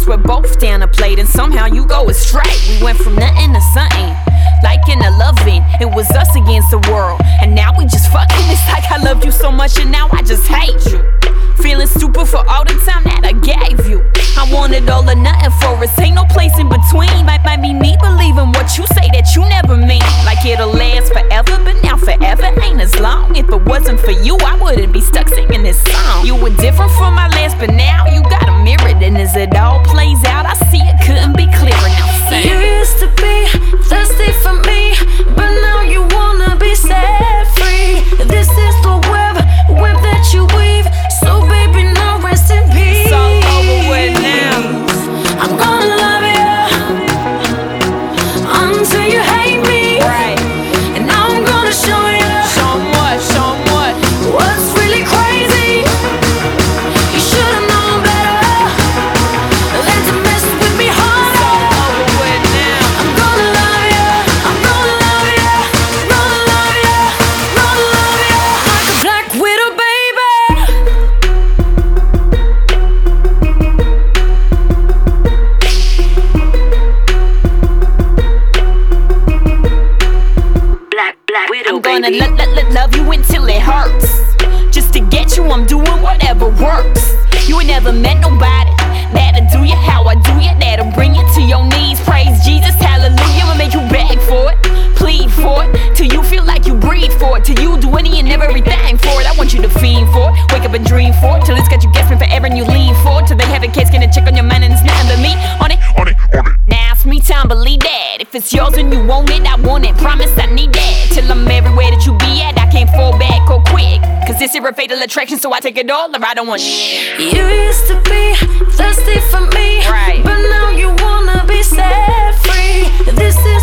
we're both down a plate, and somehow you go astray. We went from nothing to something, liking to loving. It was us against the world, and now we just fucking. It's like I loved you so much and now I just hate you. Feeling stupid for all the time that I gave you. I wanted all or nothing for us, ain't no place in between. Might be me believing what you say that you never mean. Like it'll last forever, but now forever ain't as long. If it wasn't for you, I wouldn't be stuck singing this song. You were different from my last, but now you got a mirror. And as it all plays out, I see it couldn't be clearer. Now sing. You used to be thirsty for me, but now you wanna be set free. This is the web that you weave. So baby, now rest in peace. It's all over with now. I'm gonna love you until you hate me. Right. And now I'm gonna show you. Show 'em what, show 'em what. What's really crazy? You should've known better than to mess with me, honey. It's all over with now. I'm gonna love you. I'm gonna love you. Gonna love you. Gonna love you like a black widow, baby. Black widow, I'm gonna baby. love you until it hurts. Just to get you, I'm doing whatever works. You ain't never met nobody that'll do you how I do you, that'll bring you to your knees. Praise Jesus, hallelujah. I'll make you beg for it, plead for it, till you feel like you breathe for it, till you do any and everything for it. I want you to fiend for it, wake up and dream for it, till it's got you guessing forever and you lean for it, till they have a case, gonna check on your mind and it's nothing but me on it. Now it's me time, believe that. If it's yours and you want it, I want it. Promise I need that. Till I'm everywhere that you be at, I can't fall back or quick. Cause this is a fatal attraction, so I take it all or I don't want shit. You used to be thirsty for me, Right. but now you wanna be set free. This is